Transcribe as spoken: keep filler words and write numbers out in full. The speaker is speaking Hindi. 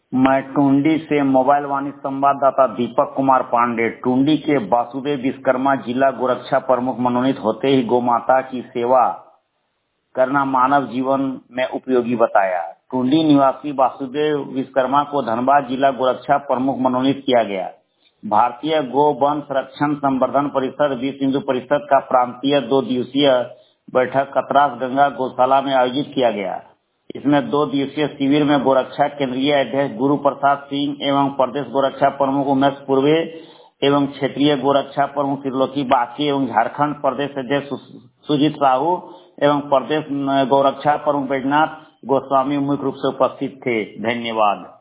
मैं टुंडी से मोबाइल वाणी संवाददाता दीपक कुमार पांडे। टुंडी के वासुदेव विश्वकर्मा जिला गोरक्षा प्रमुख मनोनीत होते ही गोमाता की सेवा करना मानव जीवन में उपयोगी बताया। टुंडी निवासी वासुदेव विश्वकर्मा को धनबाद जिला गोरक्षा प्रमुख मनोनीत किया गया। भारतीय गो वन संरक्षण संवर्धन परिषद विश्व हिंदू परिषद का प्रांतीय दो दिवसीय बैठक कतरास गंगा गौशाला में आयोजित किया गया। इसमें दो दिवसीय शिविर में गोरक्षा केंद्रीय अध्यक्ष गुरु प्रसाद सिंह एवं प्रदेश गोरक्षा प्रमुख उमेश पूर्वे एवं क्षेत्रीय गोरक्षा प्रमुख त्रिलोकी बाकी एवं झारखंड प्रदेश अध्यक्ष सुजीत साहू एवं प्रदेश गोरक्षा प्रमुख बैजनाथ गोस्वामी मुख्य रूप से उपस्थित थे। धन्यवाद।